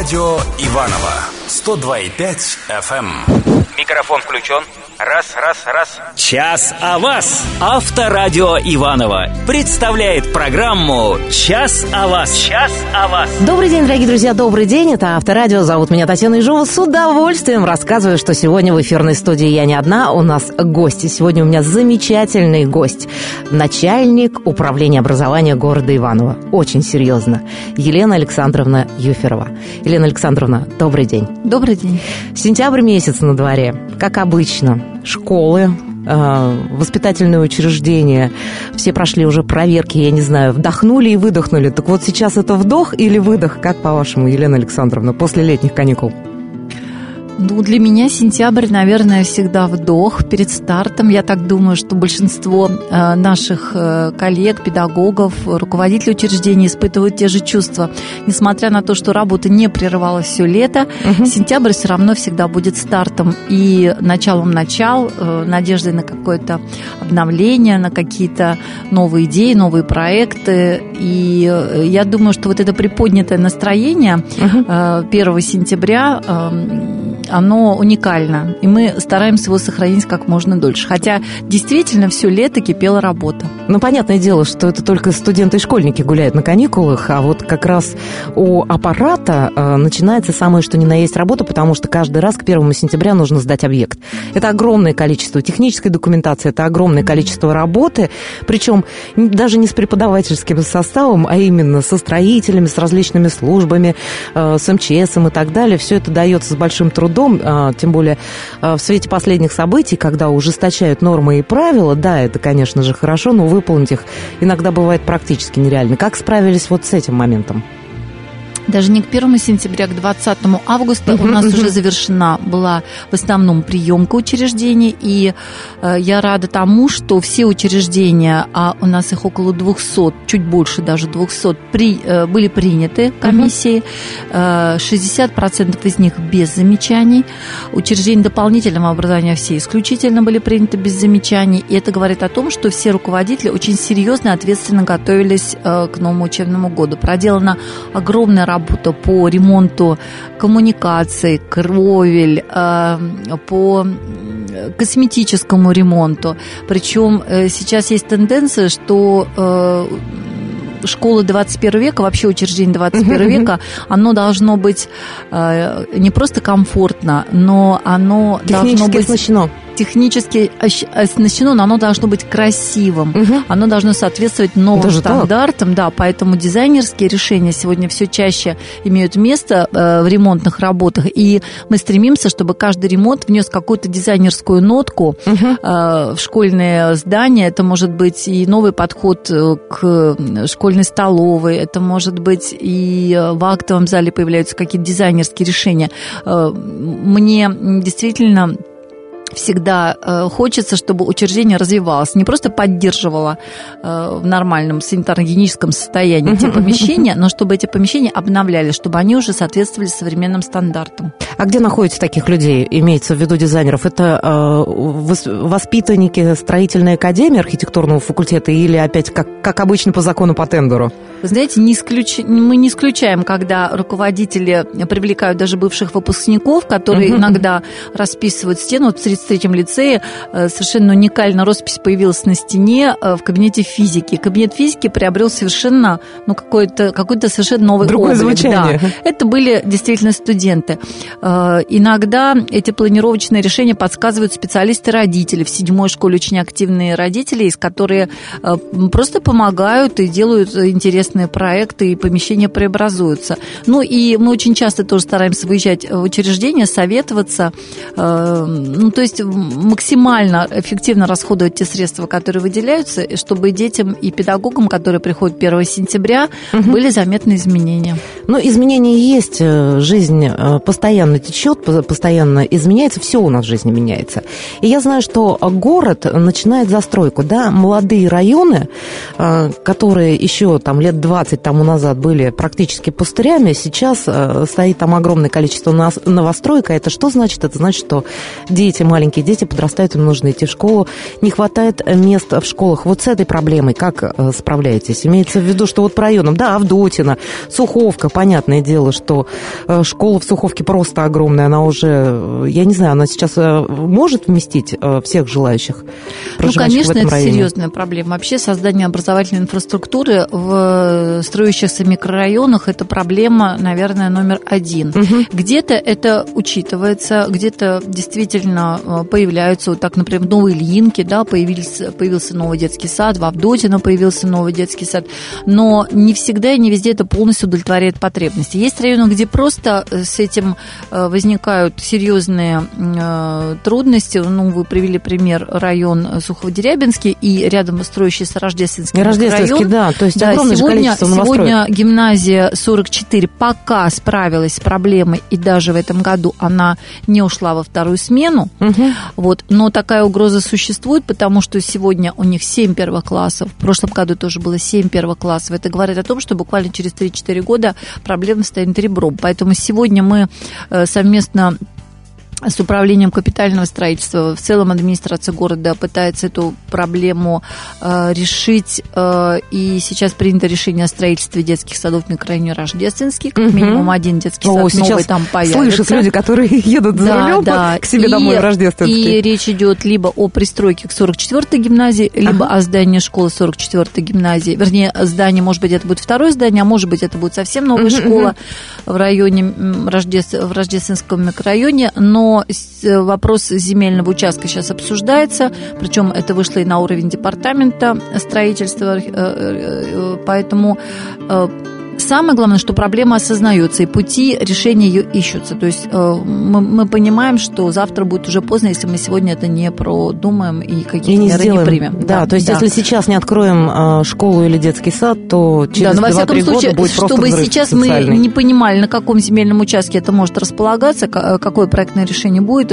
Авторадио Иваново 102,5 FM. Микрофон включен. Раз. Час о вас. Авторадио Иваново представляет программу «Час о вас». Час о вас. Добрый день, дорогие друзья, добрый день. Это Авторадио. Зовут меня Татьяна Ежова. С удовольствием рассказываю, что сегодня в эфирной студии я не одна. У нас гости. Сегодня у меня замечательный гость. Начальник управления образования города Иваново. Очень серьезно. Елена Александровна Юферова. Елена Александровна, добрый день. Добрый день. Сентябрь месяц на дворе. Как обычно, школы, воспитательные учреждения, все прошли уже проверки, я не знаю, вдохнули и выдохнули. Так вот сейчас это вдох или выдох, как по-вашему, Елена Александровна, после летних каникул? Ну, для меня сентябрь, наверное, всегда вдох перед стартом. Я так думаю, что большинство наших коллег, педагогов, руководителей учреждений испытывают те же чувства. Несмотря на то, что работа не прерывалась все лето, сентябрь все равно всегда будет стартом и началом надеждой на какое-то обновление, на какие-то новые идеи, новые проекты. И я думаю, что вот это приподнятое настроение 1 сентября оно уникально, и мы стараемся его сохранить как можно дольше. Хотя действительно все лето кипела работа. Ну, понятное дело, что это только студенты и школьники гуляют на каникулах, а вот как раз у аппарата начинается самое что ни на есть работа, потому что каждый раз к 1 сентября нужно сдать объект. Это огромное количество технической документации, это огромное количество работы, причем даже не с преподавательским составом, а именно со строителями, с различными службами, с МЧСом и так далее. Все это дается с большим трудом. Тем более в свете последних событий, когда ужесточают нормы и правила, да, это, конечно же, хорошо, но выполнить их иногда бывает практически нереально. Как справились вот с этим моментом? Даже не к 1 сентября, к 20 августа у нас уже завершена была в основном приемка учреждений, и я рада тому, что все учреждения, а у нас их около 200, чуть больше даже 200, были приняты комиссией, 60% из них без замечаний. Учреждения дополнительного образования все исключительно были приняты без замечаний, и это говорит о том, что все руководители очень серьезно и ответственно готовились к новому учебному году. Проделана огромная работа по ремонту коммуникаций, кровель, по косметическому ремонту. Причем сейчас есть тенденция, что школы 21 века, вообще учреждение 21 века, оно должно быть не просто комфортно, но оно должно быть технически оснащено, но оно должно быть красивым, оно должно соответствовать новым стандартам, да, поэтому дизайнерские решения сегодня все чаще имеют место в ремонтных работах, и мы стремимся, чтобы каждый ремонт внес какую-то дизайнерскую нотку в школьные здания. Это может быть и новый подход к школьной столовой, это может быть и в актовом зале появляются какие-то дизайнерские решения. Мне действительно всегда хочется, чтобы учреждение развивалось, не просто поддерживало в нормальном санитарно-гигиеническом состоянии те помещения, но чтобы эти помещения обновлялись, чтобы они уже соответствовали современным стандартам. А где находите таких людей, имеется в виду дизайнеров? Это воспитанники строительной академии, архитектурного факультета или опять, как обычно, по закону по тендеру? Вы знаете, мы не исключаем, когда руководители привлекают даже бывших выпускников, которые иногда расписывают стену. Вот в 33-м лицее совершенно уникальная роспись появилась на стене в кабинете физики. Кабинет физики приобрел совершенно какой-то совершенно новый другое облик. звучание. Да. Это были действительно студенты. Иногда эти планировочные решения подсказывают специалисты-родители. В 7-й школе очень активные родители, которые просто помогают и делают интересные проекты, и помещения преобразуются. Ну и мы очень часто тоже стараемся выезжать в учреждения, советоваться, то есть максимально эффективно расходовать те средства, которые выделяются, чтобы детям и педагогам, которые приходят 1 сентября, были заметны изменения. Ну, изменения есть, жизнь постоянно течет, постоянно изменяется, все у нас в жизни меняется. И я знаю, что город начинает застройку, да, молодые районы, которые еще там лет 20 тому назад были практически пустырями, сейчас стоит там огромное количество новостроек, а это что значит? Это значит, что дети, маленькие дети подрастают, им нужно идти в школу, не хватает мест в школах. Вот с этой проблемой как справляетесь? Имеется в виду, что вот по районам, да, Авдотина, Суховка, понятное дело, что школа в Суховке просто огромная, она уже, я не знаю, она сейчас может вместить всех желающих проживающих в этом районе? Это серьезная проблема. Вообще создание образовательной инфраструктуры в строящихся микрорайонах – это проблема, наверное, номер один. Где-то это учитывается, где-то действительно появляются, вот так, например, в Новой Ильинке, да, появился новый детский сад, в Авдотино появился новый детский сад, но не всегда и не везде это полностью удовлетворяет потребности. Есть районы, где просто с этим возникают серьезные трудности. Ну, вы привели пример район Сухово-Дерябинский и рядом строящийся Рождественский район. Да, то есть огромное количество новостроек. Сегодня гимназия 44 пока справилась с проблемой, и даже в этом году она не ушла во вторую смену. Вот, но такая угроза существует, потому что сегодня у них 7 первых классов. В прошлом году тоже было 7 первых классов. Это говорит о том, что буквально через 3-4 года проблема станет ребром. Поэтому сегодня мы совместно с управлением капитального строительства, в целом администрация города пытается эту проблему решить, и сейчас принято решение о строительстве детских садов в микрорайоне Рождественский, как минимум один детский сад новый там появится. Слышат люди, которые едут за рулем к себе домой в Рождественский. И речь идет либо о пристройке к 44-й гимназии, либо о здании школы 44-й гимназии. Вернее, здание, может быть, это будет второе здание, а может быть, это будет совсем новая школа в районе в Рождественском микрорайоне, но вопрос земельного участка сейчас обсуждается, причем это вышло и на уровень департамента строительства, поэтому самое главное, что проблема осознается, и пути решения ее ищутся. То есть мы понимаем, что завтра будет уже поздно, если мы сегодня это не продумаем и какие-то меры не примем. Да, то есть если сейчас не откроем школу или детский сад, то через 2-3 года будет просто чтобы сейчас социальный. Мы не понимали, на каком земельном участке это может располагаться, какое проектное решение будет.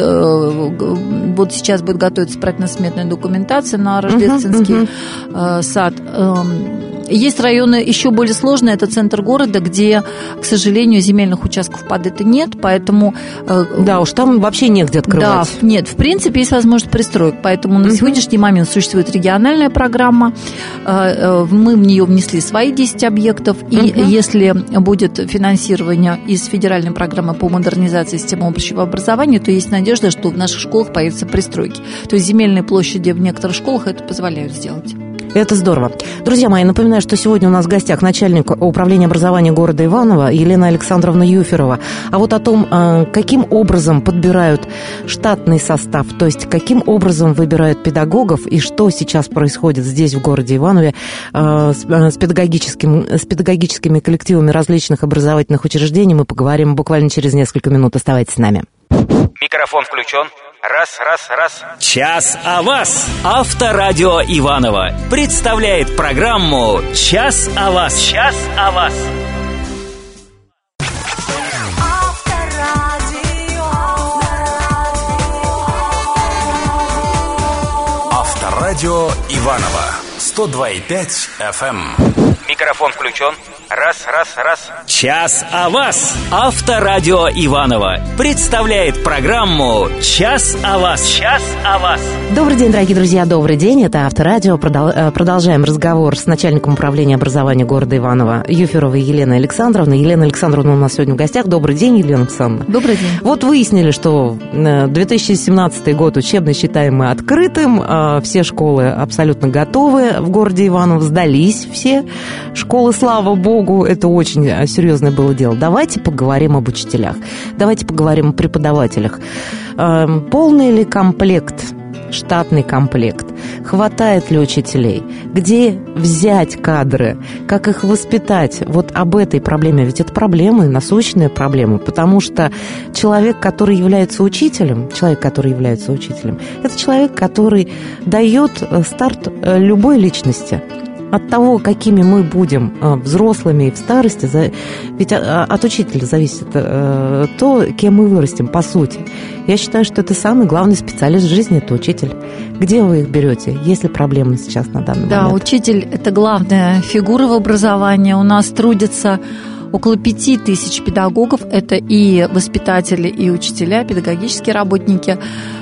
Вот сейчас будет готовиться проектно-сметная документация на Рождественский сад. Есть районы еще более сложные, это центр города, где, к сожалению, земельных участков под это нет, поэтому... Да уж, там вообще негде открывать. Да, нет, в принципе, есть возможность пристроек, поэтому на сегодняшний момент существует региональная программа, мы в нее внесли свои 10 объектов, и если будет финансирование из федеральной программы по модернизации системы общего образования, то есть надежда, что в наших школах появятся пристройки. То есть земельные площади в некоторых школах это позволяют сделать. Это здорово. Друзья мои, напоминаю, что сегодня у нас в гостях начальник управления образования города Иваново Елена Александровна Юферова. А вот о том, каким образом подбирают штатный состав, то есть каким образом выбирают педагогов и что сейчас происходит здесь, в городе Иванове, с педагогическими коллективами различных образовательных учреждений, мы поговорим буквально через несколько минут. Оставайтесь с нами. Микрофон включен. Раз. Час о вас. Авторадио Иваново представляет программу «Час о вас». Час о вас. Авторадио Иваново 102,5 FM. Микрофон включен. Раз. Час о вас. Авторадио Иваново представляет программу «Час о вас». Час о вас. Добрый день, дорогие друзья, добрый день. Это Авторадио. Продолжаем разговор с начальником управления образования города Иваново Юферовой Еленой Александровной. Елена Александровна у нас сегодня в гостях. Добрый день, Елена Александровна. Добрый день. Вот выяснили, что 2017 год учебный считаем мы открытым. Все школы абсолютно готовы в городе Иваново. Сдались все школы, слава богу. Это очень серьезное было дело. Давайте поговорим об учителях. Давайте поговорим о преподавателях. Полный ли комплект, штатный комплект? Хватает ли учителей? Где взять кадры? Как их воспитать? Вот об этой проблеме. Ведь это проблема, насущная проблема. Потому что человек, который является учителем, это человек, который дает старт любой личности. От того, какими мы будем взрослыми и в старости, ведь от учителя зависит то, кем мы вырастем, по сути. Я считаю, что это самый главный специалист в жизни, это учитель. Где вы их берете? Есть ли проблемы сейчас на данный момент? Да, учитель – это главная фигура в образовании. У нас трудится около 5000 педагогов, это и воспитатели, и учителя, педагогические работники.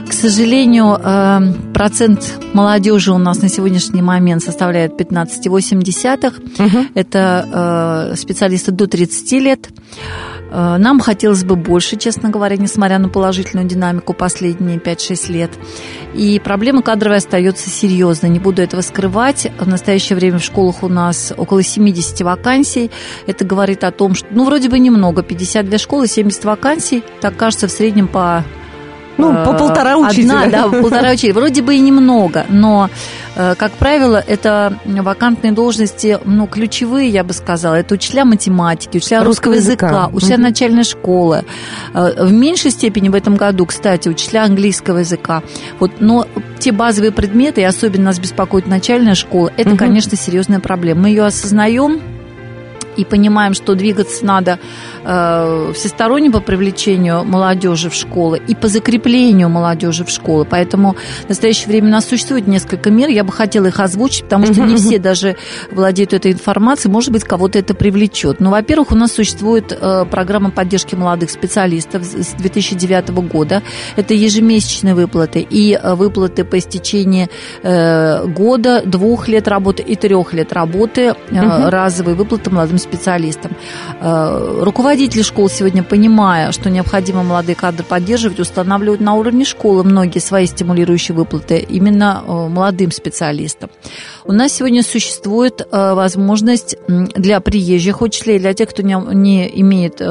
К сожалению, процент молодежи у нас на сегодняшний момент составляет 15,8. Это специалисты до 30 лет. Нам хотелось бы больше, честно говоря, несмотря на положительную динамику последние 5-6 лет. И проблема кадровая остается серьезной, не буду этого скрывать. В настоящее время в школах у нас около 70 вакансий. Это говорит о том, что, вроде бы немного, 52 школы, 70 вакансий. Так кажется, в среднем по полтора учителя. Полтора учителя. Вроде бы и немного, но, как правило, это вакантные должности, ключевые, я бы сказала. Это учителя математики, учителя русского языка, учителя начальной школы. В меньшей степени в этом году, кстати, учителя английского языка. Но те базовые предметы, и особенно нас беспокоит начальная школа, это, конечно, серьезная проблема. Мы ее осознаем и понимаем, что двигаться надо всесторонне по привлечению молодежи в школы и по закреплению молодежи в школы. Поэтому в настоящее время у нас существует несколько мер. Я бы хотела их озвучить, потому что не все даже владеют этой информацией. Может быть, кого-то это привлечет. Во-первых, у нас существует программа поддержки молодых специалистов с 2009 года. Это ежемесячные выплаты и выплаты по истечении года, 2 лет работы и 3 лет работы, разовые выплаты молодым специалистам. Руководители школ сегодня, понимая, что необходимо молодые кадры поддерживать, устанавливают на уровне школы многие свои стимулирующие выплаты именно молодым специалистам. У нас сегодня существует возможность для приезжих учителей, для тех, кто не имеет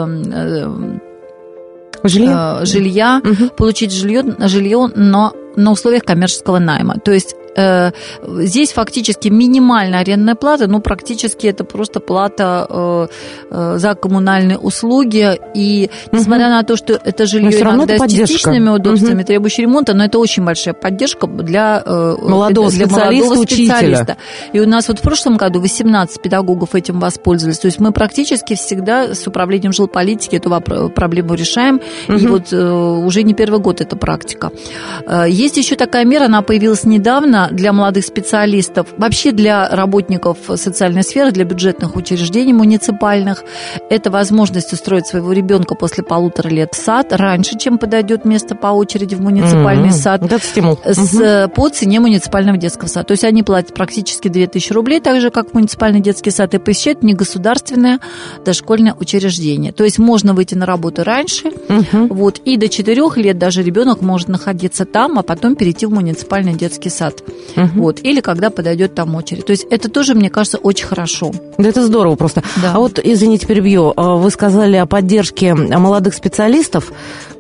жилья, получить жилье, но на условиях коммерческого найма. То есть здесь фактически минимальная арендная плата, практически это просто плата за коммунальные услуги. И несмотря на то, что это жилье иногда с частичными удобствами, требующее ремонта, но это очень большая поддержка для молодого специалиста. И у нас в прошлом году 18 педагогов этим воспользовались. То есть мы практически всегда с управлением жилполитики эту проблему решаем. И уже не первый год эта практика. Есть еще такая мера, она появилась недавно для молодых специалистов, вообще для работников социальной сферы, для бюджетных учреждений муниципальных. Это возможность устроить своего ребенка после 1,5 лет в сад раньше, чем подойдет место по очереди в муниципальный сад. Это стимул. По цене муниципального детского сада. То есть они платят практически 2000 рублей, так же, как муниципальный детский сад, и посещают негосударственное дошкольное учреждение. То есть можно выйти на работу раньше, и до 4 лет даже ребенок может находиться там, а потом перейти в муниципальный детский сад. Или когда подойдет там очередь. То есть это тоже, мне кажется, очень хорошо. Да, это здорово просто. Да. Извините, перебью. Вы сказали о поддержке молодых специалистов,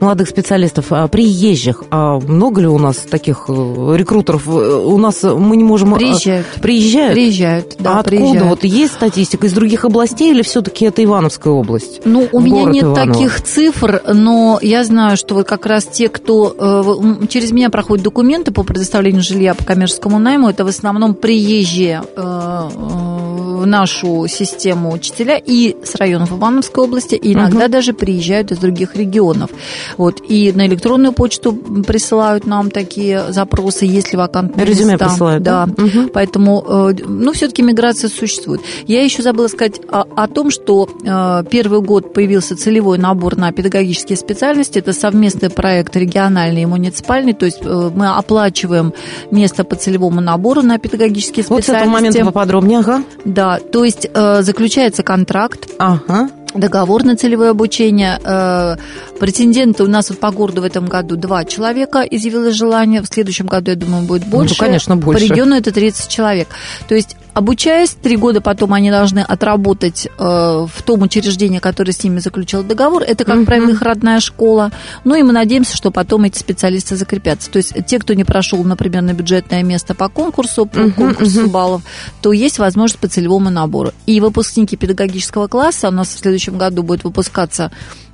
приезжих. Много ли у нас таких рекрутеров? У нас мы не можем... Приезжают? Приезжают, да. Откуда? Приезжают. Есть статистика из других областей или все-таки это Ивановская область? У меня нет таких цифр, но я знаю, что как раз те, кто... Через меня проходят документы по предоставлению жилья по коммерческому найму, это в основном приезжие в нашу систему учителя и с районов Ивановской области, и иногда даже приезжают из других регионов. И на электронную почту присылают нам такие запросы, есть ли вакантные места. Резюме присылают, да? Поэтому, все-таки миграция существует. Я еще забыла сказать о том, что первый год появился целевой набор на педагогические специальности. Это совместный проект региональный и муниципальный, то есть мы оплачиваем место по целевому набору на педагогические специальности. С этого момента поподробнее, Да, то есть заключается контракт. Договор на целевое обучение. Претенденты у нас по городу в этом году 2 человека изъявило желание. В следующем году, я думаю, будет больше. Конечно, больше. По региону это 30 человек. То есть, обучаясь, 3 года потом они должны отработать в том учреждении, которое с ними заключило договор. Это, как правило, их родная школа. И мы надеемся, что потом эти специалисты закрепятся. То есть, те, кто не прошел, например, на бюджетное место по конкурсу баллов, то есть возможность по целевому набору. И выпускники педагогического класса у нас в следующем году будет выпускаться,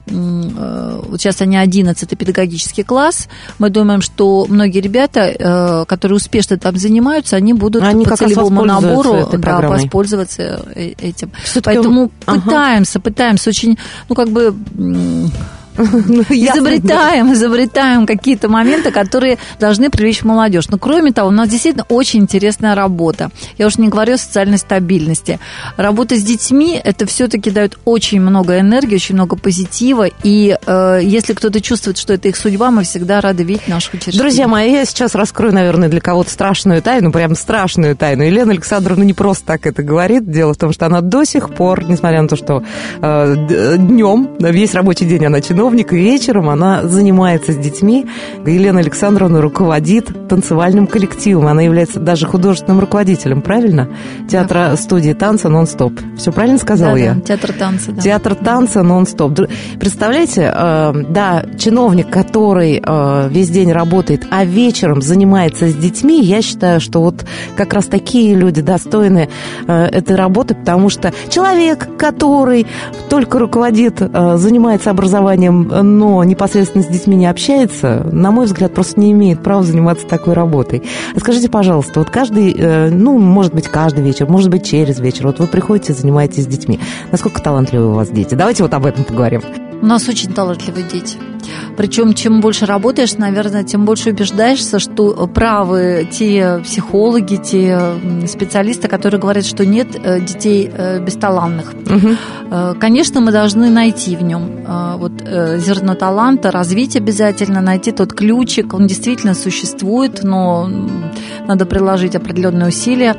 сейчас они 11-й педагогический класс. Мы думаем, что многие ребята, которые успешно там занимаются, они будут по целевому набору воспользоваться этим. Все-таки... Поэтому пытаемся очень, изобретаем какие-то моменты, которые должны привлечь молодежь. Но кроме того, у нас действительно очень интересная работа. Я уж не говорю о социальной стабильности. Работа с детьми, это все-таки дает очень много энергии, очень много позитива. И если кто-то чувствует, что это их судьба, мы всегда рады видеть наших учреждений. Друзья мои, я сейчас раскрою, наверное, для кого-то страшную тайну, прям страшную тайну. Елена Александровна не просто так это говорит. Дело в том, что она до сих пор, несмотря на то, что днем, весь рабочий день она чиновник, и вечером она занимается с детьми. Елена Александровна руководит танцевальным коллективом. Она является даже художественным руководителем, правильно? Театра студии танца «Нон-стоп». Все правильно сказала я? Да, театр танца. Да. Театр танца «Нон-стоп». Представляете, да, чиновник, который весь день работает, а вечером занимается с детьми, я считаю, что вот как раз такие люди достойны этой работы, потому что человек, который только руководит, занимается образованием, но непосредственно с детьми не общается, на мой взгляд, просто не имеет права заниматься такой работой. Скажите, пожалуйста, вот каждый, может быть, каждый вечер, может быть, через вечер, вот вы приходите, занимаетесь с детьми. Насколько талантливы у вас дети? Давайте вот об этом поговорим. У нас очень талантливые дети. Причем, чем больше работаешь, наверное, тем больше убеждаешься, что правы те психологи, те специалисты, которые говорят, что нет детей бесталантных. Угу. Конечно, мы должны найти в нем вот зерно таланта, развить обязательно, найти тот ключик. Он действительно существует, но надо приложить определенные усилия.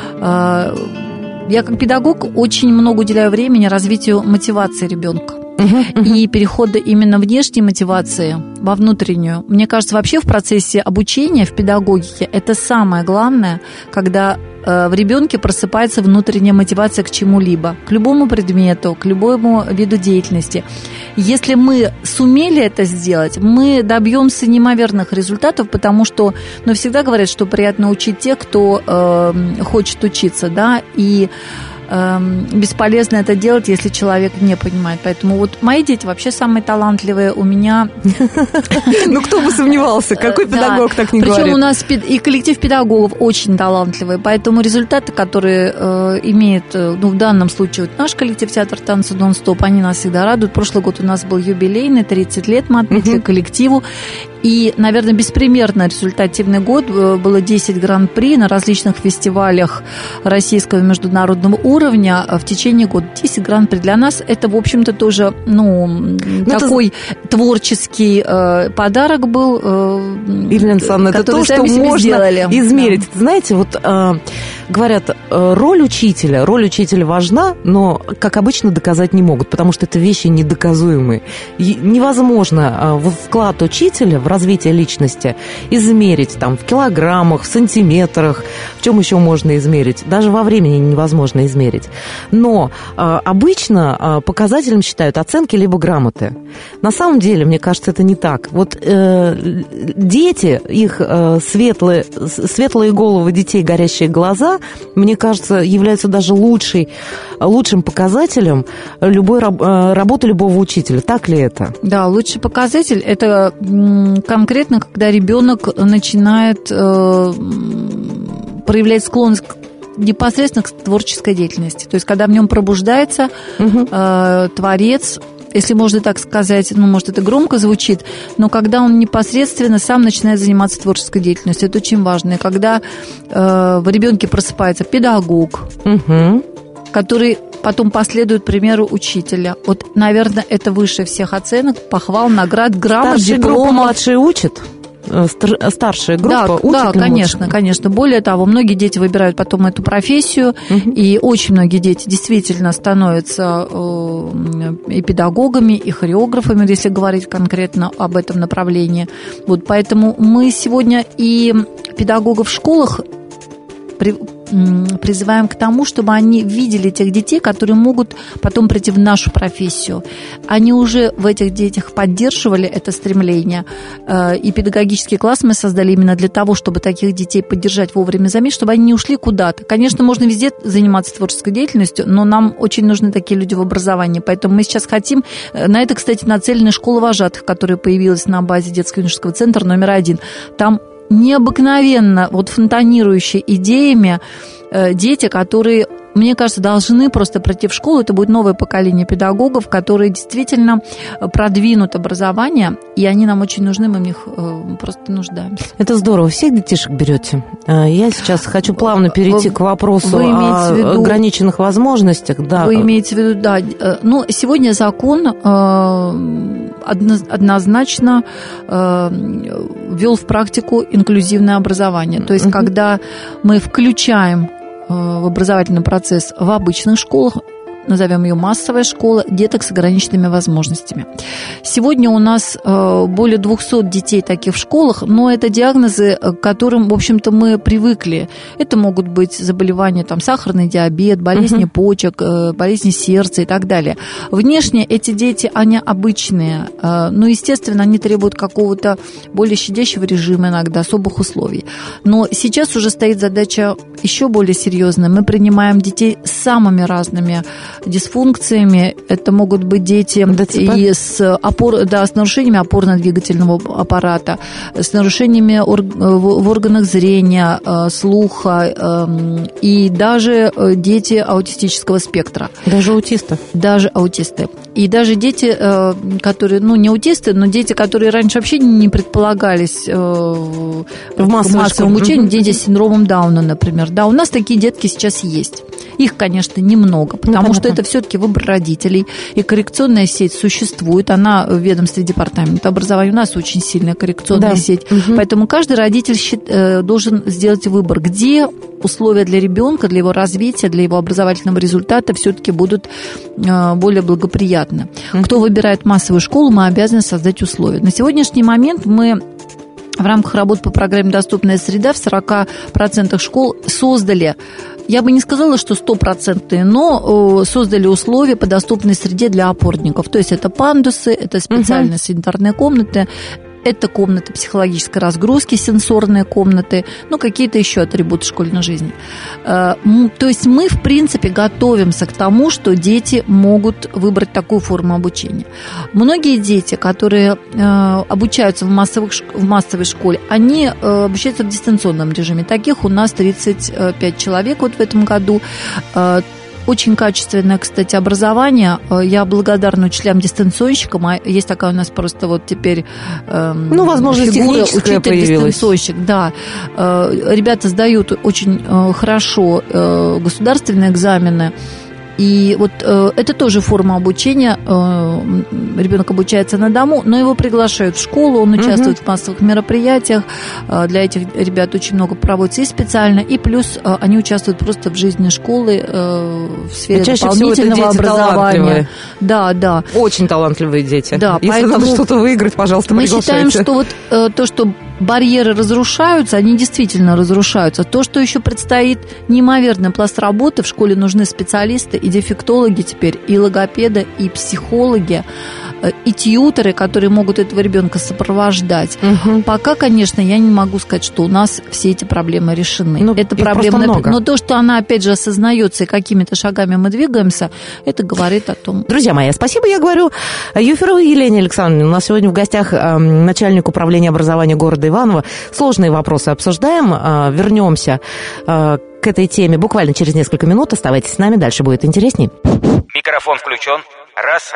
Я как педагог очень много уделяю времени развитию мотивации ребенка. И перехода именно внешней мотивации во внутреннюю. Мне кажется, вообще в процессе обучения, в педагогике, это самое главное, когда в ребенке просыпается внутренняя мотивация к чему-либо, к любому предмету, к любому виду деятельности. Если мы сумели это сделать, мы добьемся неимоверных результатов, потому что, всегда говорят, что приятно учить тех, кто хочет учиться, да, и бесполезно это делать, если человек не понимает. Поэтому вот мои дети вообще самые талантливые у меня. Ну, кто бы сомневался, какой педагог так не говорит. Причем у нас и коллектив педагогов очень талантливый, поэтому результаты, которые имеет, в данном случае вот наш коллектив театр танца «Нон-стоп», они нас всегда радуют. Прошлый год у нас был юбилейный, 30 лет мы отметили коллективу. И, наверное, беспримерно результативный год. Было 10 гран-при на различных фестивалях российского и международного уровня в течение года. 10 гран-при для нас это, в общем-то, тоже такой творческий подарок был. Елена Александровна, это то, что можно измерить. Да. Знаете, вот говорят, роль учителя важна, но, как обычно, доказать не могут, потому что это вещи недоказуемые. Невозможно вклад учителя в развитие личности измерить там в килограммах, в сантиметрах, в чем еще можно измерить. Даже во времени невозможно измерить. Но обычно показателем считают оценки либо грамоты. На самом деле, мне кажется, это не так. Вот дети, их светлые головы детей, горящие глаза, мне кажется, являются даже лучшим показателем любой работы любого учителя. Так ли это? Да, лучший показатель – это конкретно, когда ребенок начинает проявлять склонность непосредственно к творческой деятельности. То есть, когда в нем пробуждается творец, если можно так сказать, может, это громко звучит, но когда он непосредственно сам начинает заниматься творческой деятельностью, это очень важно. И когда в ребенке просыпается педагог, который потом последует примеру учителя. Вот, наверное, это выше всех оценок, похвал, наград, грамот, дипломов. Старшая группа, младшие учат? Старшая группа учит? Да, конечно. Более того, многие дети выбирают потом эту профессию, и очень многие дети действительно становятся и педагогами, и хореографами, если говорить конкретно об этом направлении. Вот, поэтому мы сегодня и педагогов в школах призываем к тому, чтобы они видели тех детей, которые могут потом прийти в нашу профессию. Они уже в этих детях поддерживали это стремление. И педагогический класс мы создали именно для того, чтобы таких детей поддержать вовремя заметить, чтобы они не ушли куда-то. Конечно, можно везде заниматься творческой деятельностью, но нам очень нужны такие люди в образовании. Поэтому мы сейчас хотим... На это, кстати, нацелена школа вожатых, которая появилась на базе детско-юношеского центра номер 1. Там необыкновенно фонтанирующие идеями дети, которые мне кажется, должны просто пройти в школу. Это будет новое поколение педагогов, которые действительно продвинут образование, и они нам очень нужны, мы в них просто нуждаемся. Это здорово. Всех детишек берете? Я сейчас хочу плавно перейти к вопросу о ограниченных возможностях. Да. Вы имеете в виду, да. Ну, сегодня закон однозначно ввел в практику инклюзивное образование. То есть, когда мы включаем в образовательный процесс в обычных школах, назовем ее массовая школа, деток с ограниченными возможностями. Сегодня у нас более 200 детей таких в школах, но это диагнозы, к которым, в общем-то, мы привыкли. Это могут быть заболевания, там, сахарный диабет, болезни почек, болезни сердца и так далее. Внешне эти дети, они обычные, но, естественно, они требуют какого-то более щадящего режима иногда, особых условий. Но сейчас уже стоит задача еще более серьезная. Мы принимаем детей с самыми разными дисфункциями. Это могут быть дети и с нарушениями опорно-двигательного аппарата, с нарушениями в органах зрения, слуха, и даже дети аутистического спектра. Даже аутисты? Даже аутисты. И даже дети, которые, не аутисты, но дети, которые раньше вообще не предполагались в массовом обучении, дети с синдромом Дауна, например. Да, у нас такие детки сейчас есть. Их, конечно, немного, потому что это все-таки выбор родителей. И коррекционная сеть существует. Она в ведомстве департамента образования. У нас очень сильная коррекционная сеть. Поэтому каждый родитель должен сделать выбор, где условия для ребенка, для его развития, для его образовательного результата все-таки будут более благоприятны. Кто выбирает массовую школу, мы обязаны создать условия. На сегодняшний момент мы в рамках работы по программе «Доступная среда» в 40% школ создали, я бы не сказала, что 100%, но создали условия по доступной среде для опорников. То есть это пандусы, это специальные санитарные комнаты, это комнаты психологической разгрузки, сенсорные комнаты, какие-то еще атрибуты школьной жизни. То есть мы, в принципе, готовимся к тому, что дети могут выбрать такую форму обучения. Многие дети, которые обучаются в массовой школе, они обучаются в дистанционном режиме. Таких у нас 35 человек вот в этом году. Очень качественное, кстати, образование. Я благодарна учителям-дистанционщикам. Есть такая у нас просто вот теперь возможность фигура учитель-дистанционщик. Да. Ребята сдают очень хорошо государственные экзамены. И вот это тоже форма обучения. Ребенок обучается на дому, но его приглашают в школу, он участвует в массовых мероприятиях. Для этих ребят очень много проводится и специально, и плюс они участвуют просто в жизни школы в сфере дополнительного образования. Да. Очень талантливые дети. Да, если надо что-то выиграть, пожалуйста, приглашайте. Мы считаем, что вот то, что барьеры разрушаются, они действительно разрушаются. То, что еще предстоит, неимоверный пласт работы. В школе нужны специалисты и дефектологи теперь, и логопеды, и психологи, и тьюторы, которые могут этого ребенка сопровождать. Пока, конечно, я не могу сказать, что у нас все эти проблемы решены. Это проблемы, но то, что она, опять же, осознается и какими-то шагами мы двигаемся, это говорит о том. Друзья мои, спасибо, я говорю Юферовой Елене Александровне. У нас сегодня в гостях начальник управления образования города Иваново. Сложные вопросы обсуждаем. Вернемся к этой теме буквально через несколько минут. Оставайтесь с нами, дальше будет интересней. Микрофон включен. Раз.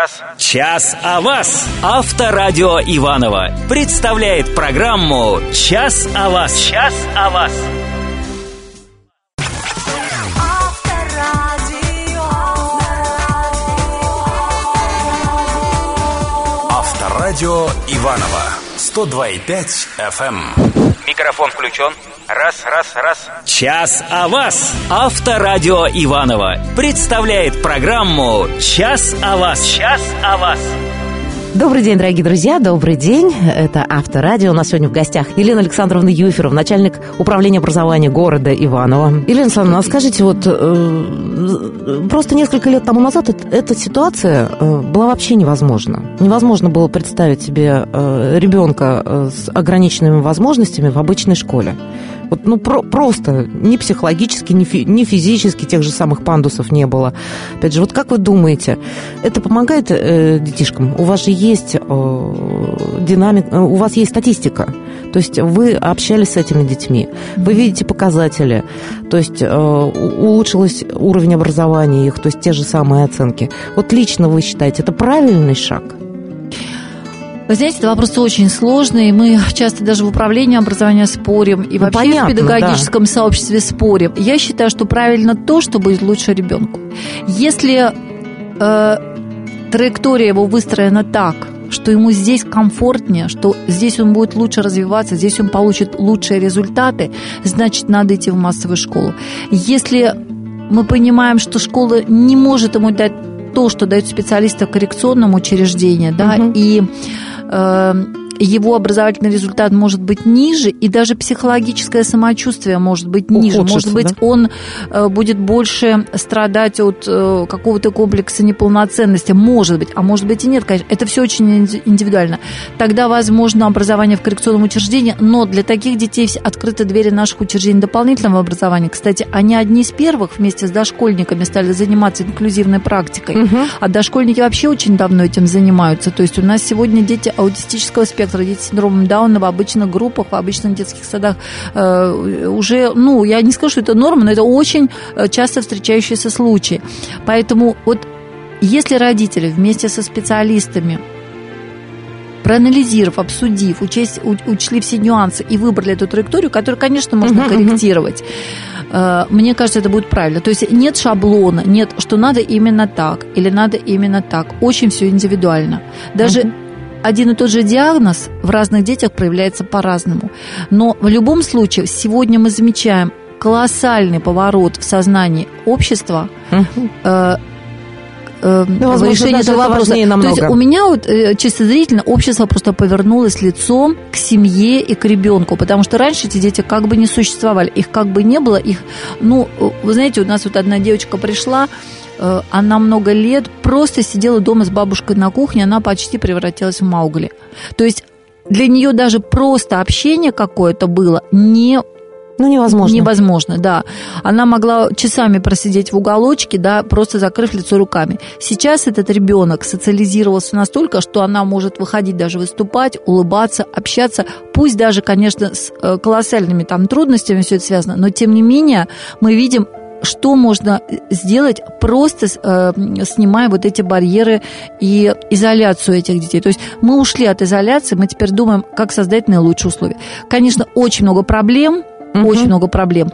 Час о вас. Авторадио Иваново представляет программу «Час о вас». Час о вас. Авторадио Иваново 102,5 FM. Микрофон включен. Раз. Час о вас. Авторадио Иваново представляет программу «Час о вас». Час о вас. Добрый день, дорогие друзья, добрый день. Это Авторадио. У нас сегодня в гостях Елена Александровна Юферова, начальник управления образования города Иваново. Елена Александровна, скажите, просто несколько лет тому назад эта ситуация была вообще невозможна. Невозможно было представить себе ребенка с ограниченными возможностями в обычной школе. Просто ни психологически, ни физически тех же самых пандусов не было. Опять же, как вы думаете, это помогает детишкам? У вас же есть динамика, у вас есть статистика. То есть вы общались с этими детьми, вы видите показатели, то есть улучшилось уровень образования их, то есть те же самые оценки. Вот лично вы считаете, это правильный шаг? Вы знаете, это вопрос очень сложный. Мы часто даже в управлении образования спорим, и вообще понятно, в педагогическом сообществе спорим. Я считаю, что правильно то, что будет лучше ребенку. Если траектория его выстроена так, что ему здесь комфортнее, что здесь он будет лучше развиваться, здесь он получит лучшие результаты, значит, надо идти в массовую школу. Если мы понимаем, что школа не может ему дать то, что дают специалисты в коррекционном учреждении, да, и его образовательный результат может быть ниже, и даже психологическое самочувствие может быть ниже. Может быть, да? Он будет больше страдать от какого-то комплекса неполноценности. Может быть, а может быть и нет, конечно. Это все очень индивидуально. Тогда возможно образование в коррекционном учреждении, но для таких детей открыты двери наших учреждений дополнительного образования. Кстати, они одни из первых вместе с дошкольниками стали заниматься инклюзивной практикой. А дошкольники вообще очень давно этим занимаются. То есть у нас сегодня дети аутистического спектра, дети с синдромом Дауна в обычных группах, в обычных детских садах уже, я не скажу, что это норма, но это очень часто встречающиеся случаи. Поэтому вот если родители вместе со специалистами, проанализировав, обсудив, учли все нюансы и выбрали эту траекторию, которую, конечно, можно корректировать, мне кажется, это будет правильно. То есть нет шаблона, нет, что надо именно так или надо именно так. Очень все индивидуально. Даже один и тот же диагноз в разных детях проявляется по-разному. Но в любом случае сегодня мы замечаем колоссальный поворот в сознании общества решение этого вопроса. То есть у меня вот чисто зрительно общество просто повернулось лицом к семье и к ребенку, потому что раньше эти дети как бы не существовали, их как бы не было, их, вы знаете, у нас вот одна девочка пришла, она много лет просто сидела дома с бабушкой на кухне, она почти превратилась в Маугли. То есть для нее даже просто общение какое-то было невозможно. Невозможно, да. Она могла часами просидеть в уголочке, да, просто закрыв лицо руками. Сейчас этот ребенок социализировался настолько, что она может выходить даже выступать, улыбаться, общаться, пусть даже, конечно, с колоссальными там трудностями все это связано, но тем не менее мы видим, что можно сделать, просто снимая вот эти барьеры и изоляцию этих детей. То есть мы ушли от изоляции, мы теперь думаем, как создать наилучшие условия. Конечно, очень много проблем, очень много проблем.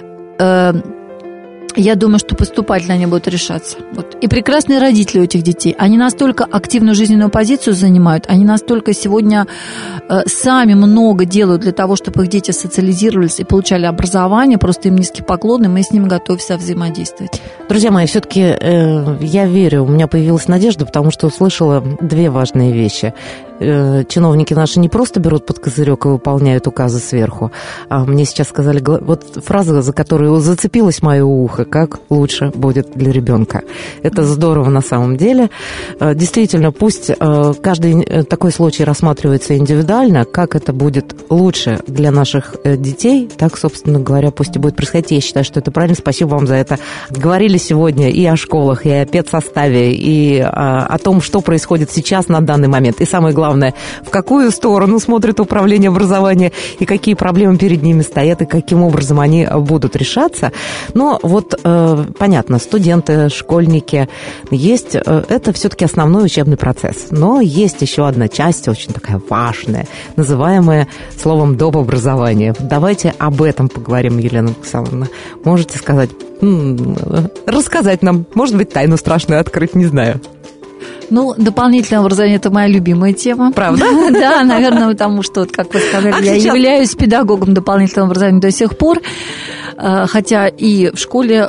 Я думаю, что поступательно они будут решаться. Вот. И прекрасные родители у этих детей. Они настолько активную жизненную позицию занимают, они настолько сегодня сами много делают для того, чтобы их дети социализировались и получали образование. Просто им низкий поклон, и мы с ними готовы взаимодействовать. Друзья мои, все-таки я верю, у меня появилась надежда, потому что услышала две важные вещи. Чиновники наши не просто берут под козырек и выполняют указы сверху, а мне сейчас сказали, вот фраза, за которую зацепилось мое ухо, как лучше будет для ребенка. Это здорово на самом деле. Действительно, пусть каждый такой случай рассматривается индивидуально, как это будет лучше для наших детей, так, собственно говоря, пусть и будет происходить. Я считаю, что это правильно. Спасибо вам за это. Говорили сегодня и о школах, и о педсоставе, и о том, что происходит сейчас на данный момент. И самое главное, в какую сторону смотрит управление образования, и какие проблемы перед ними стоят, и каким образом они будут решаться. Но вот понятно, студенты, школьники, это все-таки основной учебный процесс. Но есть еще одна часть, очень такая важная, называемая словом доп. Образование. Давайте об этом поговорим, Елена Александровна. Можете сказать, рассказать нам, может быть, тайну страшную открыть, не знаю. Дополнительное образование – это моя любимая тема. Правда? Да, наверное, потому что, как вы сказали, я являюсь педагогом дополнительного образования до сих пор, хотя и в школе,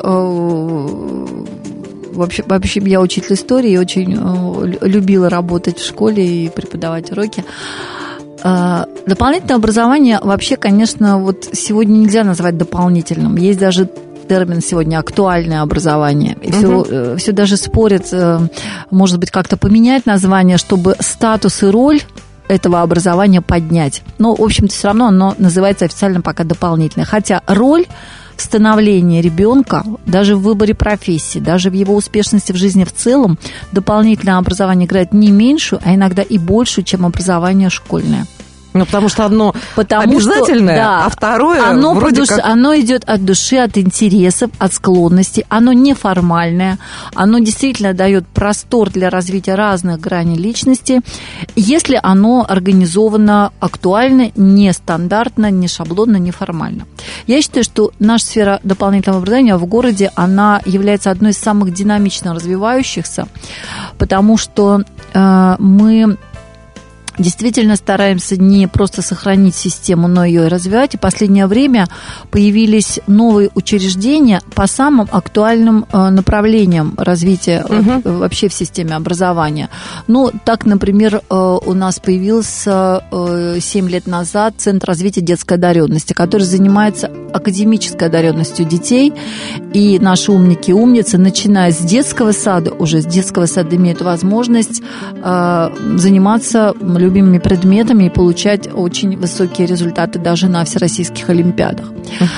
вообще я учитель истории, и очень любила работать в школе и преподавать уроки. Дополнительное образование вообще, конечно, вот сегодня нельзя назвать дополнительным. Есть даже термин сегодня актуальное образование. И все даже спорят, может быть, как-то поменять название, чтобы статус и роль этого образования поднять. Но, в общем-то, все равно оно называется официально пока дополнительное. Хотя роль в становлении ребенка, даже в выборе профессии, даже в его успешности в жизни в целом, дополнительное образование играет не меньшую, а иногда и большую, чем образование школьное. Ну, потому что одно обязательное, а второе оно идет от души, от интересов, от склонностей. Оно неформальное, оно действительно дает простор для развития разных граней личности, если оно организовано актуально, нестандартно, не шаблонно, не формально. Я считаю, что наша сфера дополнительного образования в городе, она является одной из самых динамично развивающихся, потому что мы действительно стараемся не просто сохранить систему, но ее и развивать. И в последнее время появились новые учреждения по самым актуальным направлениям развития вообще в системе образования. Ну, так, например, у нас появился 7 лет назад Центр развития детской одаренности, который занимается академической одаренностью детей. И наши умники и умницы, начиная с детского сада, уже с детского сада имеют возможность заниматься любимыми предметами и получать очень высокие результаты даже на всероссийских олимпиадах.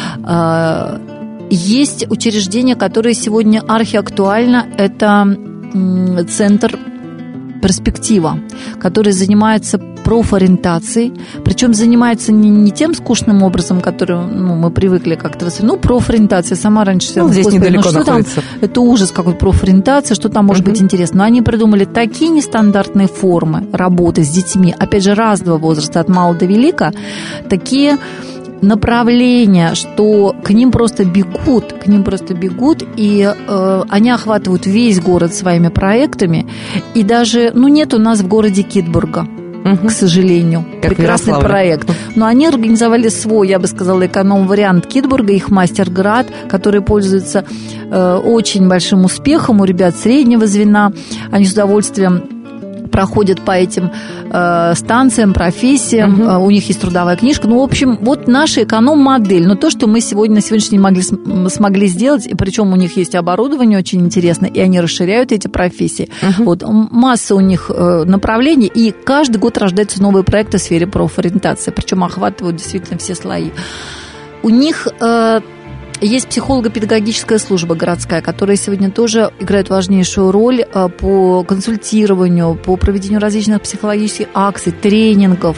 Есть учреждения, которые сегодня архиактуально. Это Центр «Перспектива», который занимается профориентацией, причем занимается не тем скучным образом, который мы привыкли как-то. Профориентация, сама раньше... здесь недалеко находится. Это ужас, какой профориентация, что там может быть интересно. Но они придумали такие нестандартные формы работы с детьми, опять же, разного возраста, от мала до велика, такие направления, что к ним просто бегут, и они охватывают весь город своими проектами, и даже, нет у нас в городе Китбурга, к сожалению, как прекрасный проект. Но они организовали свой, я бы сказала, эконом-вариант Китбурга, их мастер-град, который пользуется очень большим успехом у ребят среднего звена. Они с удовольствием проходят по этим станциям, профессиям, у них есть трудовая книжка. В общем, вот наша эконом-модель. Но то, что мы на сегодняшний день смогли сделать, и причем у них есть оборудование очень интересное, и они расширяют эти профессии. Вот, масса у них направлений, и каждый год рождаются новые проекты в сфере профориентации, причем охватывают действительно все слои. У них есть психолого-педагогическая служба городская, которая сегодня тоже играет важнейшую роль по консультированию, по проведению различных психологических акций, тренингов,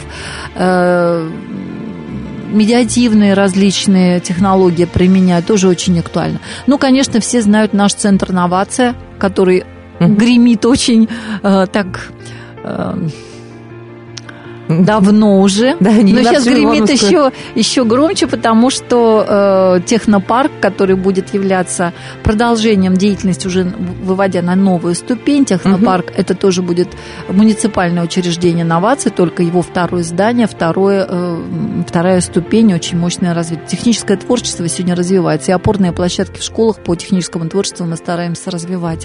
медиативные различные технологии применяют, тоже очень актуально. Конечно, все знают наш центр «Новация», который гремит очень давно уже, но сейчас гремит еще громче, потому что технопарк, который будет являться продолжением деятельности, уже выводя на новую ступень, технопарк, это тоже будет муниципальное учреждение новаций, только его второе здание, вторая ступень, очень мощное развитие. Техническое творчество сегодня развивается, и опорные площадки в школах по техническому творчеству мы стараемся развивать.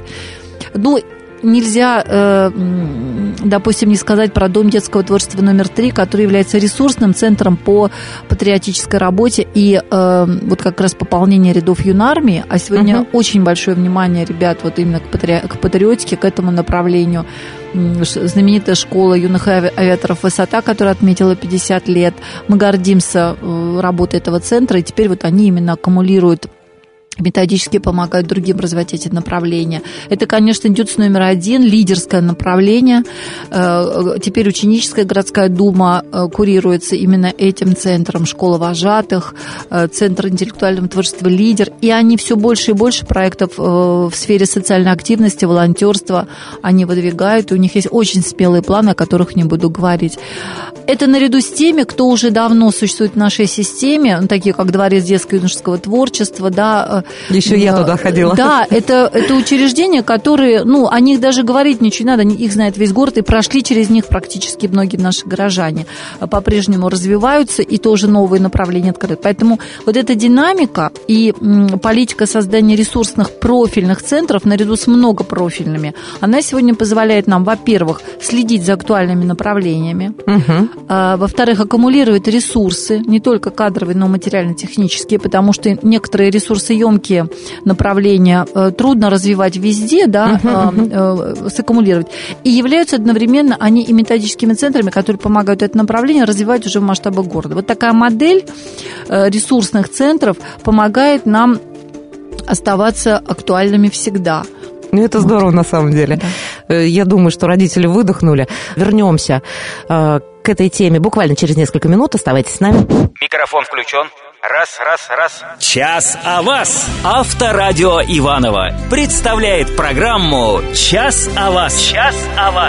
Нельзя, допустим, не сказать про Дом детского творчества номер 3, который является ресурсным центром по патриотической работе и вот как раз пополнение рядов юнармии. А сегодня очень большое внимание ребят вот именно к патриотике, к этому направлению. Знаменитая школа юных авиаторов «Высота», которая отметила 50 лет. Мы гордимся работой этого центра, и теперь вот они именно аккумулируют, методически помогают другим развивать эти направления. Это, конечно, ДЮТС номер 1, лидерское направление. Теперь ученическая городская дума курируется именно этим центром. Школа вожатых, Центр интеллектуального творчества «Лидер». И они все больше и больше проектов в сфере социальной активности, волонтерства они выдвигают. У них есть очень смелые планы, о которых не буду говорить. Это наряду с теми, кто уже давно существует в нашей системе, такие как Дворец детского и юношеского творчества, да. Еще я туда ходила. Да, это учреждения, которые, о них даже говорить ничего не надо, их знает весь город, и прошли через них практически многие наши горожане. По-прежнему развиваются, и тоже новые направления открыты. Поэтому вот эта динамика и политика создания ресурсных профильных центров наряду с многопрофильными, она сегодня позволяет нам, во-первых, следить за актуальными направлениями, во-вторых, аккумулировать ресурсы, не только кадровые, но и материально-технические, потому что некоторые ресурсы емкие направления трудно развивать везде, да, саккумулировать. И являются одновременно они и методическими центрами, которые помогают это направление развивать уже в масштабах города. Вот такая модель ресурсных центров помогает нам оставаться актуальными всегда. Это здорово на самом деле. Да. Я думаю, что родители выдохнули. Вернемся к этой теме буквально через несколько минут. Оставайтесь с нами. Микрофон включен. Раз. Час о вас. Авторадио Иваново представляет программу «Час о вас». Час о вас.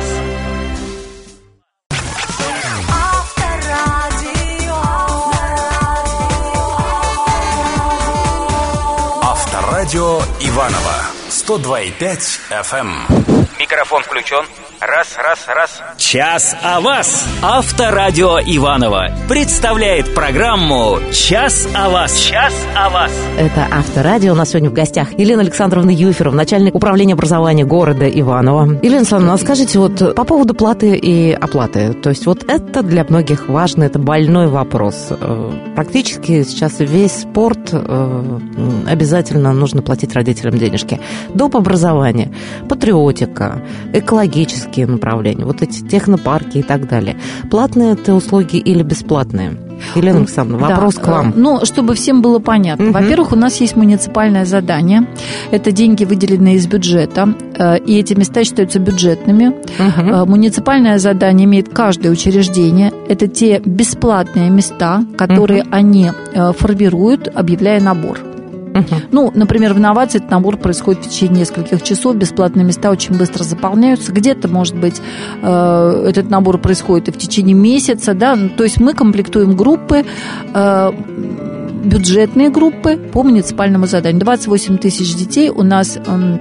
Авторадио Иваново 102,5 FM. Микрофон включен. Раз. Час о вас. Авторадио Иваново представляет программу «Час о вас». Час о вас. Это Авторадио. У нас сегодня в гостях Елена Александровна Юферова, начальник управления образования города Иваново. Елена Александровна, скажите, вот по поводу платы и оплаты. То есть вот это для многих важно, это больной вопрос. Практически сейчас весь спорт обязательно нужно платить родителям денежки. Доп. Образование, патриотика, экологические направления, вот эти технопарки и так далее. Платные это услуги или бесплатные? Елена Александровна, вопрос к вам. Ну, чтобы всем было понятно. Во-первых, у нас есть муниципальное задание. Это деньги, выделенные из бюджета, и эти места считаются бюджетными. Муниципальное задание имеет каждое учреждение. Это те бесплатные места, которые они формируют, объявляя набор. Ну, например, в инновации этот набор происходит в течение нескольких часов, бесплатные места очень быстро заполняются. Где-то, может быть, этот набор происходит и в течение месяца, да, то есть мы комплектуем группы, бюджетные группы по муниципальному заданию. 28 тысяч детей у нас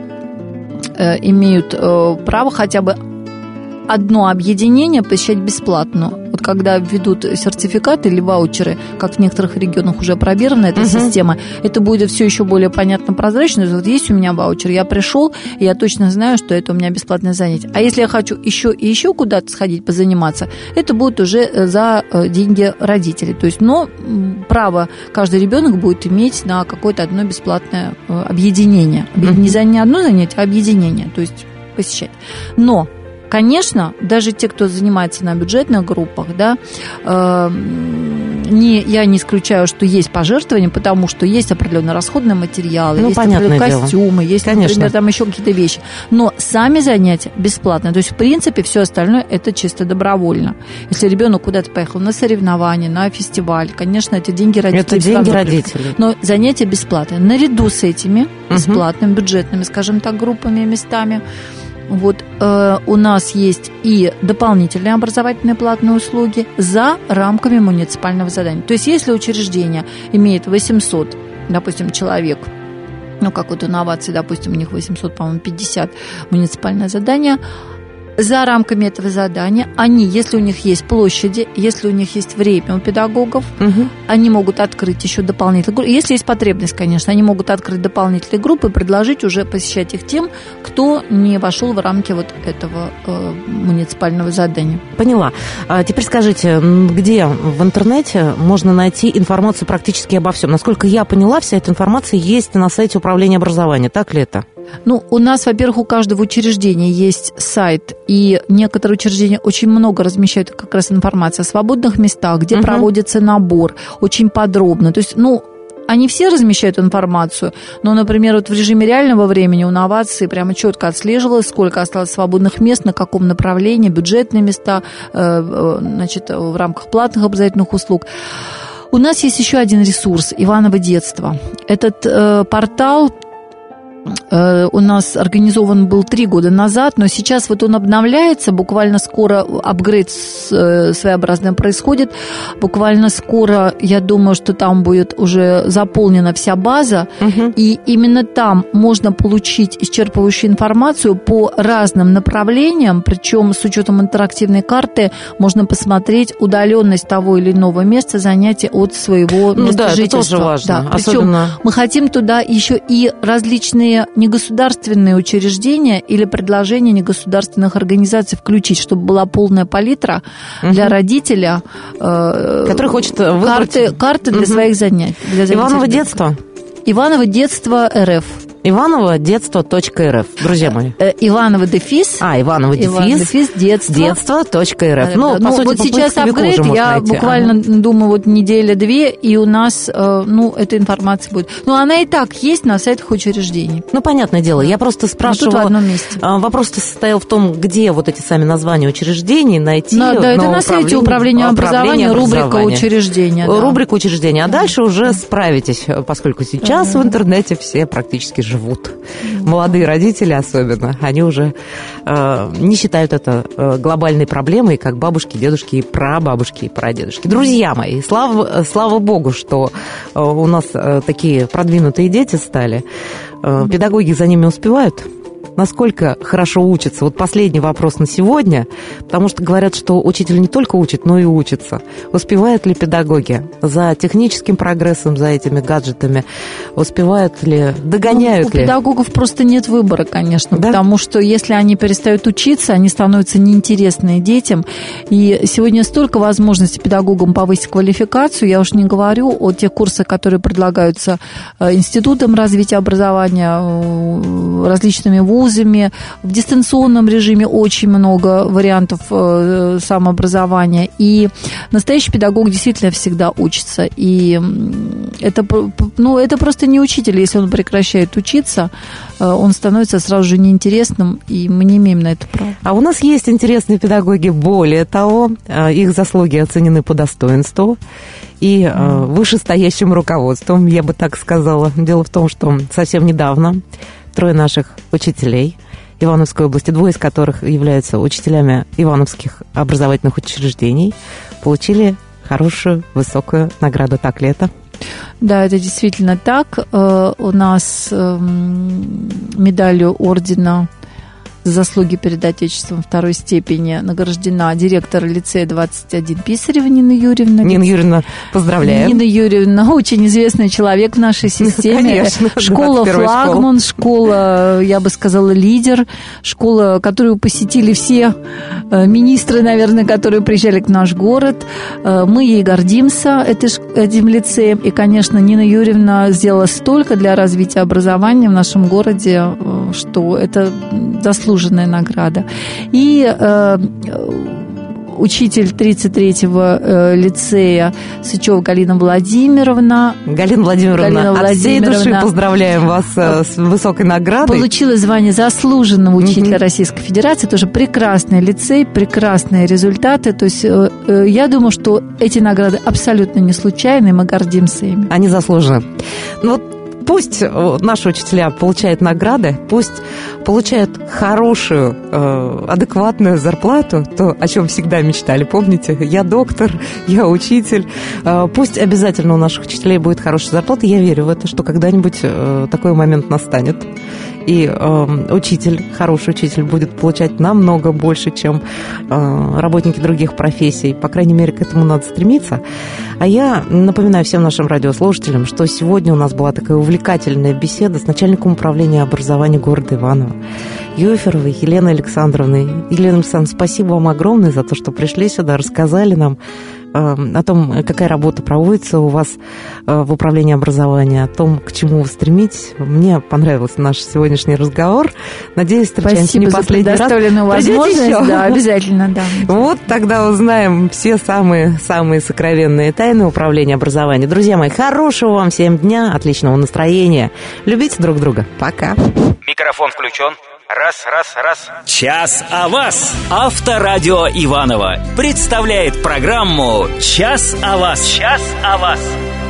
имеют право хотя бы одно объединение посещать бесплатно. Вот когда введут сертификаты или ваучеры, как в некоторых регионах уже опробирована эта система, это будет все еще более понятно, прозрачно. Вот есть у меня ваучер, я пришел, и я точно знаю, что это у меня бесплатное занятие. А если я хочу еще и еще куда-то сходить, позаниматься, это будет уже за деньги родителей. То есть, но право каждый ребенок будет иметь на какое-то одно бесплатное объединение. Не одно занятие, а объединение, то есть посещать. Но конечно, даже те, кто занимается на бюджетных группах, да, я не исключаю, что есть пожертвования, потому что есть определенные расходные материалы, есть определенные костюмы, есть, например, там еще какие-то вещи. Но сами занятия бесплатные. То есть, в принципе, все остальное это чисто добровольно. Если ребенок куда-то поехал на соревнования, на фестиваль, конечно, эти деньги родителей. Это деньги родителей. Но занятия бесплатные. Наряду с этими бесплатными, бюджетными, скажем так, группами и местами, вот у нас есть и дополнительные образовательные платные услуги за рамками муниципального задания. То есть, если учреждение имеет 800, допустим, человек, ну, как вот инновации, допустим, у них 800, по-моему, 50 муниципальное задание, за рамками этого задания они, если у них есть площади, если у них есть время у педагогов, они могут открыть еще дополнительные группы. Если есть потребность, конечно, они могут открыть дополнительные группы и предложить уже посещать их тем, кто не вошел в рамки вот этого муниципального задания. Поняла. А теперь скажите, где в интернете можно найти информацию практически обо всем? Насколько я поняла, вся эта информация есть на сайте управления образования. Так ли это? Ну, у нас, во-первых, у каждого учреждения есть сайт, и некоторые учреждения очень много размещают как раз информацию о свободных местах, где проводится набор, очень подробно. То есть, ну, они все размещают информацию, но, например, вот в режиме реального времени у новации прямо четко отслеживалось, сколько осталось свободных мест, на каком направлении, бюджетные места, значит, в рамках платных обязательных услуг. У нас есть еще один ресурс «Иваново детство». Этот портал у нас организован был 3 года назад, но сейчас вот он обновляется, буквально скоро апгрейд своеобразный происходит, буквально скоро, я думаю, что там будет уже заполнена вся база, и именно там можно получить исчерпывающую информацию по разным направлениям, причем с учетом интерактивной карты можно посмотреть удаленность того или иного места занятия от своего места жительства. Это тоже важно. Да. Причем мы хотим туда еще и различные негосударственные учреждения или предложения негосударственных организаций включить, чтобы была полная палитра для родителя, который хочет выбрать карты для своих занятий. Иваново детство? Иваново детство РФ. Иваново-детство.рф. Друзья мои. Иваново дефис. Иваново дефис. Детство.рф. Да. По сути, вот по сейчас апгрейд, я буквально думаю, вот неделя-две, и у нас, эта информация будет. Но она и так есть на сайтах учреждений. Понятное дело. Я просто спрашивала. В одном месте. Вопрос состоял в том, где вот эти сами названия учреждений найти. Да, это на сайте управления образования, рубрика учреждения. Рубрика учреждения. А дальше уже справитесь, поскольку сейчас в интернете все практически живут. Молодые родители особенно. Они уже не считают это глобальной проблемой, как бабушки, дедушки и прабабушки и прадедушки. Друзья мои, слава богу, что у нас такие продвинутые дети стали. Педагоги за ними успевают? Насколько хорошо учатся? Вот последний вопрос на сегодня, потому что говорят, что учитель не только учит, но и учится. Успевают ли педагоги за техническим прогрессом, за этими гаджетами? Успевают ли, догоняют ли? У педагогов просто нет выбора, конечно, да? Потому что если они перестают учиться, они становятся неинтересны детям. И сегодня столько возможностей педагогам повысить квалификацию. Я уж не говорю о тех курсах, которые предлагаются Институтом развития образования, различными вузами. В дистанционном режиме очень много вариантов самообразования. И настоящий педагог действительно всегда учится. И это просто не учитель. Если он прекращает учиться, он становится сразу же неинтересным, и мы не имеем на это права. А у нас есть интересные педагоги. Более того, их заслуги оценены по достоинству и вышестоящим руководством, я бы так сказала. Дело в том, что совсем недавно 3 наших учителей Ивановской области, 2 из которых являются учителями ивановских образовательных учреждений, получили хорошую, высокую награду. Так ли это? Да, это действительно так. У нас медалью ордена за заслуги перед Отечеством 2 степени награждена директор лицея 21 Писарева Нина Юрьевна. Нина Юрьевна, поздравляем. Нина Юрьевна очень известный человек в нашей системе. Конечно. Школа флагман, школа, я бы сказала, лидер, школа, которую посетили все министры, наверное, которые приезжали к наш город. Мы ей гордимся, этим лицеем. И, конечно, Нина Юрьевна сделала столько для развития образования в нашем городе, что это заслуженная награда. И учитель 33-го лицея Сычева Галина Владимировна. Галина Владимировна, от всей души поздравляем вас с высокой наградой. Получила звание заслуженного учителя Российской Федерации. Тоже прекрасный лицей, прекрасные результаты. То есть я думаю, что эти награды абсолютно не случайны, и мы гордимся ими. Они заслужены. Пусть наши учителя получают награды, пусть получают хорошую, адекватную зарплату, то, о чем всегда мечтали, помните? Я доктор, я учитель. Пусть обязательно у наших учителей будет хорошая зарплата. Я верю в это, что когда-нибудь такой момент настанет. И хороший учитель будет получать намного больше, чем работники других профессий. По крайней мере, к этому надо стремиться. А я напоминаю всем нашим радиослушателям, что сегодня у нас была такая увлекательная беседа с начальником управления образования города Иваново Юферовой Еленой Александровной. Елена Александровна, спасибо вам огромное за то, что пришли сюда, рассказали нам о том, какая работа проводится у вас в управлении образования, о том, к чему вы стремитесь. Мне понравился наш сегодняшний разговор. Надеюсь, встречаемся не последний раз. Спасибо за предоставленную возможность. Да, обязательно, да. Вот тогда узнаем все самые сокровенные тайны управления образованием. Друзья мои, хорошего вам всем дня, отличного настроения. Любите друг друга. Пока. Микрофон включен. Раз. Час о вас. Авторадио Иваново представляет программу «Час о вас». Час о вас.